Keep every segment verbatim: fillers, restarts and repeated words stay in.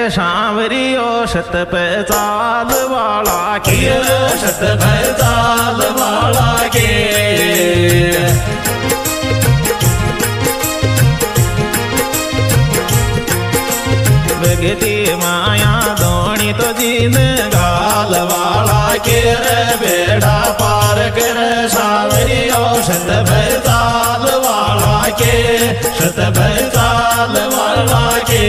सांवरियो शत पैताल वाला के शत पैताल वाला के भगती माया धोनी तो जीन गाल वाला के बेड़ा पार कर सांवरियो शत पैताल वाला के शत पैताल वाला के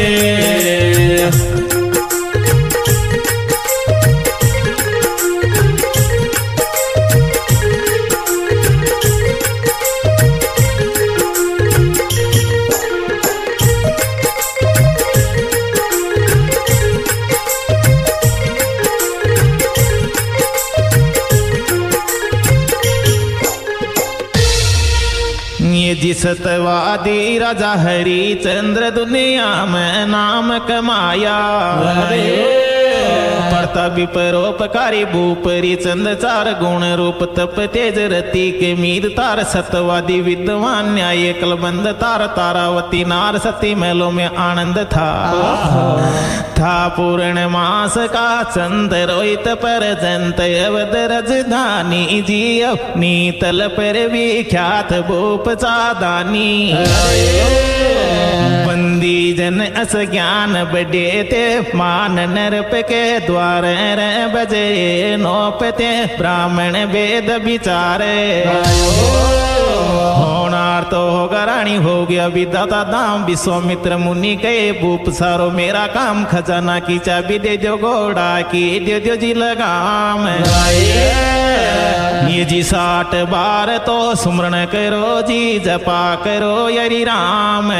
जी सतवादी राजा हरिचंद्र दुनिया में नाम कमाया पड़ता विपरोपकारी भूपरी चंद चार गुण रूप तप तेज रति के मीर तार सतवादी विद्वान न्याय कलबंद तार तारावती नार सती महलों में आनंद था था पूर्ण मास का चंद रोहित पर जंत अवध रजधानी जी नीतल पर विख्यात भूप चादानी बंदी जन अस ज्ञान बड़े ते मान नरप के द्वार बजे नौपते ब्राह्मण वेद विचारे होनार तो होगा रानी हो गया विदाता दाम विश्वामित्र मुनि कहे भूप सारो मेरा काम खजाना की चाबी दे दो घोड़ा की दे दो जी लगाम ये जी साठ बार तो सुमरण करो जी जपा करो यरी राम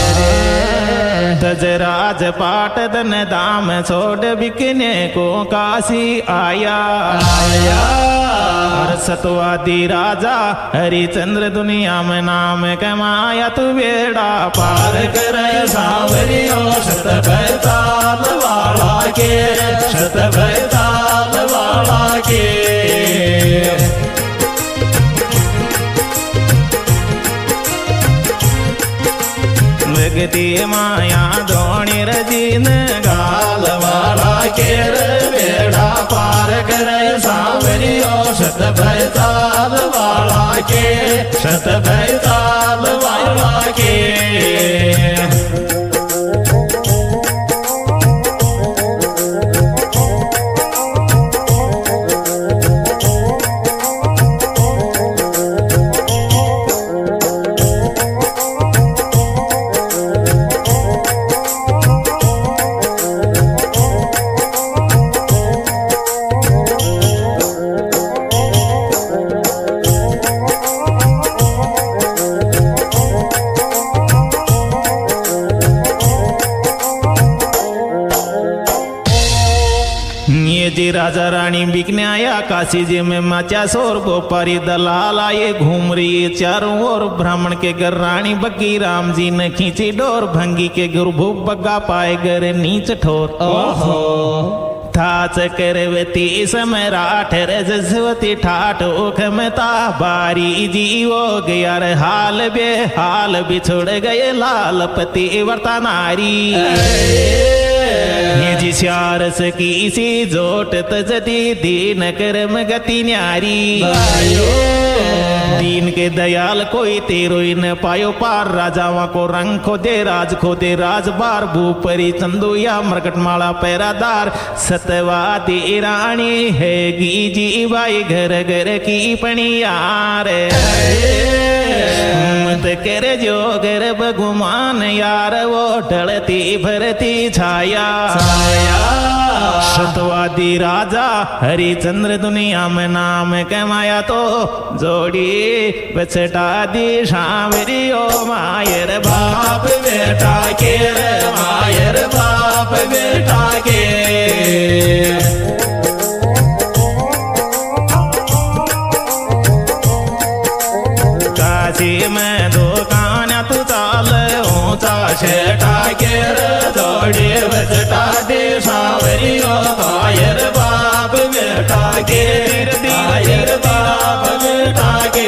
तजराज पाट धन दाम छोड़ बिकने को काशी आया आया सतवादी राजा हरिचंद्र दुनिया में नाम कमाया तू बेड़ा पार कर सांवरियो शत पैताल वाला के शत पैताल वाला के भगती माया धोनी रजीन गाल वाला के बेड़ा पार कर सांवरियो शत पैताल वाला के शत पैताल वाला के राजा रानी बिकने आया काशी जी में माचा सोर गोपारी दलाल आए घूम रही चारों ओर ब्राह्मण के घर रानी बग्गी राम जी ने खींची डोर भंगी के गुरु भूप बग्गा पाए घर नीच ठोर ओहो था चक्रवती समराठ रजस्वती ठाठ ओख में ता बारी जी वो गया हाल बे हाल बिछुड़ गए लाल पति वर्ता नारी ये जी श्यारस की सी जोट तजती दीन कर्म गति न्यारी दीन के दयाल कोई तेरो न पायो पार राजावा को रंग खो दे राज खो दे राज बार भूपरी चंदू या मरकटमाला पैरादार सतवादी रानी है गी जी भाई घर घर की पणियार मत करे जो गर्भ गुमान यार वो ढलती भरती छाया सतवादी राजा हरिचंद्र दुनिया में नाम कमाया तो जोड़ी बचटा दी सांवरियो मायर बाप बेटा के मायर बाप बेटा के काशी में दुकान तू चाल ऊंचा शेटा के जोड़ी बचटा दे सांवरियो मायर बाप बेटा के मायर बाप बेटा के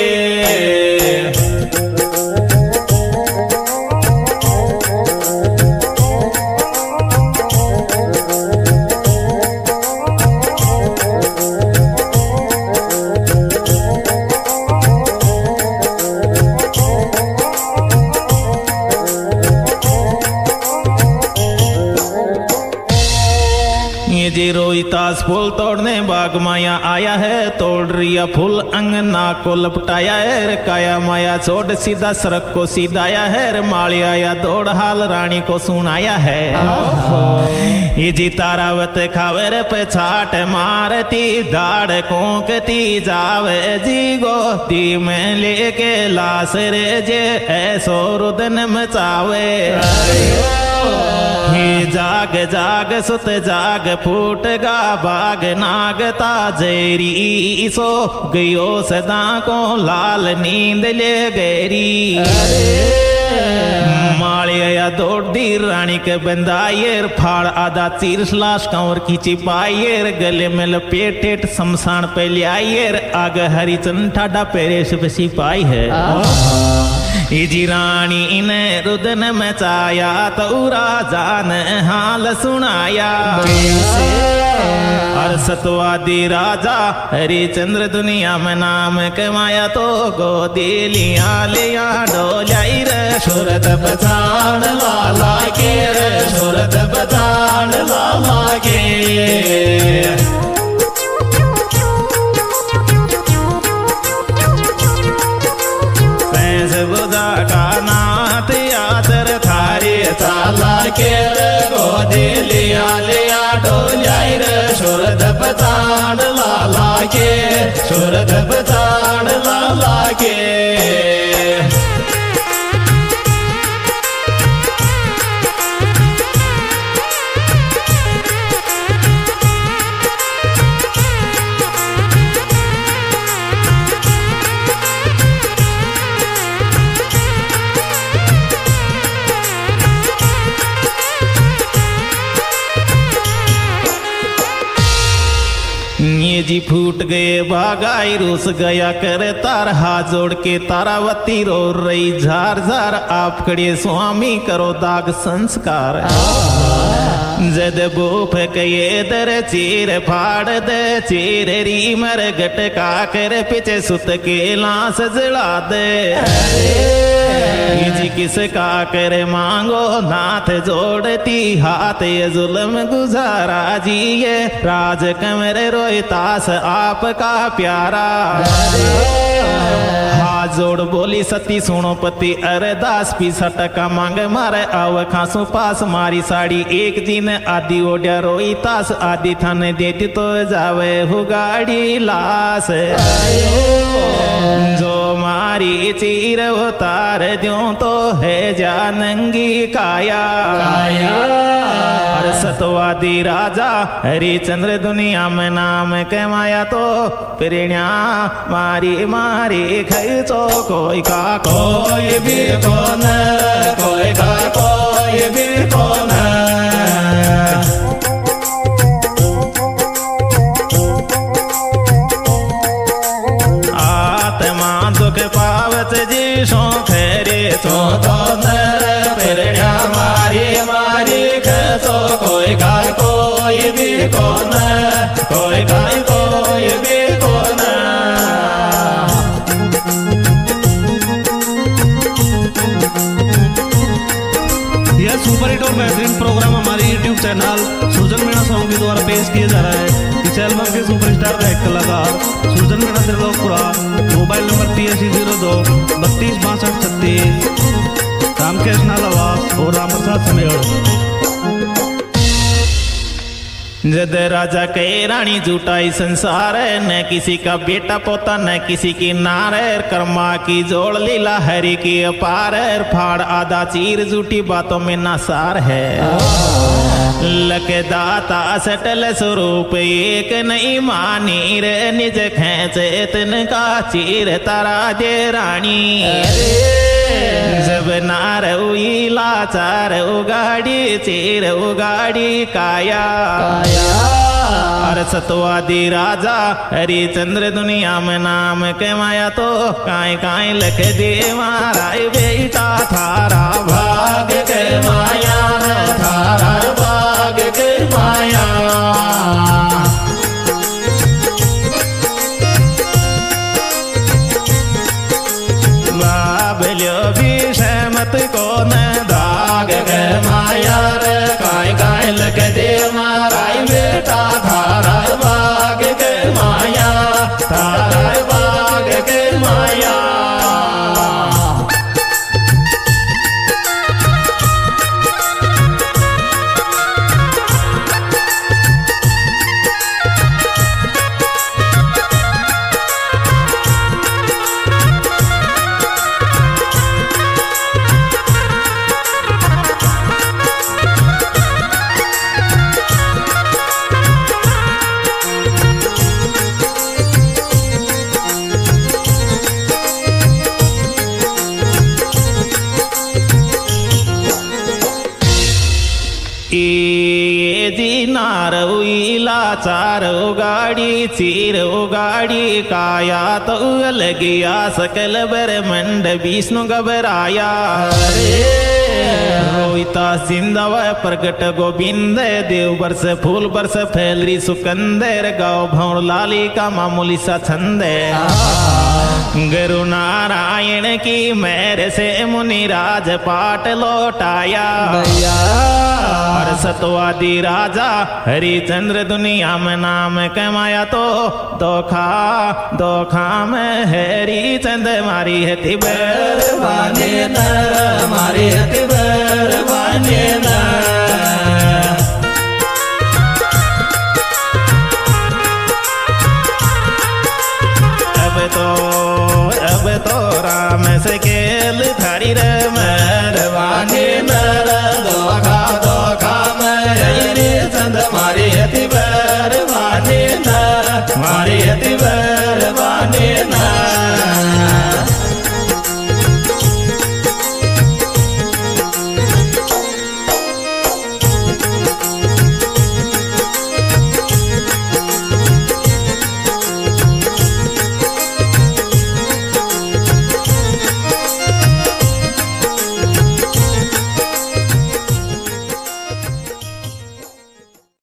दौड़ने बाग माया आया है, तोड़ रिया फूल अंगना को लपटाया है, काया माया छोड़ सीधा सड़क को सीधाया है, माली आया दौड़ हाल रानी को सुनाया है। ये जी तारावत खावर पे छाट मारती दाड़ कोंकती जावे जी गोदी में लेके लाश रे जे ऐसो रुदन मचावे। ही जाग जाग सुत जाग फूट गा बाग नागता जेरी सो गयो सदा को लाल नींद ले गैरी। मालिया दौड़ दी रानी के बंदायर फाड़ आधा चीर लाश कंवर खींची पायर, गले में लपेटेट शमशान पे लियायर, आग हरिचंद ठाडा पेरे शुभ सिपाही है। इजी रानी ने रुदन मचाया तो राजा ने हाल सुनाया। और सतवादी राजा हरिचंद्र दुनिया में नाम कमाया, तो गोदी लिया लिया डोलाई रे सूरत बचान लाला के रे सूरत बचान लाला के। चाला के रे गोदी लिया लिया डोलाई रे सूरत बचान लाला के सूरत बचान लाला के। ये जी फूट गए बागाई रूस गया कर तार, हाथ जोड़ के तारावती रो रही झार झार, आप खड़े स्वामी करो दाग संस्कार। जद बूफ कये दर चीर फाड़ दे चीर री मर गटका कर पीछे सुत के लाश जला दे। जी किसका करे मांगो नाथ जोड़ती हाथ, ये जुल्म गुजारा जी ये राज कमर रोहितास आपका प्यारा। हाथ जोड़ बोली सती सुनो पति अरदास, पीसा टका मांग मारे आव खासू पास, मारी साड़ी एक जी ने आदि ओढ़ा रोहितास, आदि थाने देती तो जावे हु गाड़ी लाश। जो मारी चीर उतार द्यों तो है जानंगी काया काया। और सतवादी राजा हरिचंद्र दुनिया में नाम कमाया, तो प्रेरणा मारी मारी खैचो कोई का कोई भी कौन कोई का कोई भी कौन। आत्मा दुख पावत जी सो फेरे तो कौन प्रेरणा मारी मारी खसो कोई का कोई भी कौन कोई का कोई भी कौन। यह सुपर हिट और बेहतरीन प्रोग्राम हमारे YouTube channel Sujan Meena song के द्वारा पेश किया जा रहा है। इस एल्बम के सुपरस्टार गायक कलाकार सुजन मीणा त्रिलोकपुरा, मोबाइल नंबर तिरासी जीरो दो बत्तीस बासठ छत्तीस, रामकेश नालावास और रामप्रसाद समेड़। जद राजा के रानी जुटाई संसार, न किसी का बेटा पोता न किसी की नार, कर्मा की जोड़ लीला हरि की अपार, फाड़ आधा चीर जूठी बातों में नासार है। लक दाता सटल स्वरूप एक नहीं मानी रे, निज खेचे तिनका चीर तारा दे रानी। जब नार हुई लाचार उगाड़ी चीर उगाड़ी काया और सतवादी राजा हरिचंद्र दुनिया में नाम कमाया, तो काई काई लख दे मारा बेटा थारा भाग के माया थारा भाग के माया। बाबल्यो भी सहमत को न दाग के माया रे काय काय लग दे मारा बेटा थारा भाग चार उगाड़ी चीर उगाड़ी काया तो लग गया सकल ब्रह्मंड विष्णु घबराया रोहिता सिंधव प्रगट गोविंद देव बरस फूल बरस फैलरी सुकंदर गाँव भौर लाली का मामूली सा छंद गुरु नारायण की मेहर से मुनिराज पाठ लौटाया और सतवादी राजा हरिचंद्र दुनिया में नाम कमाया तो दोखा दोखा में हरिचंद मारी है तिबर मारे नर मारे तिबर माने नर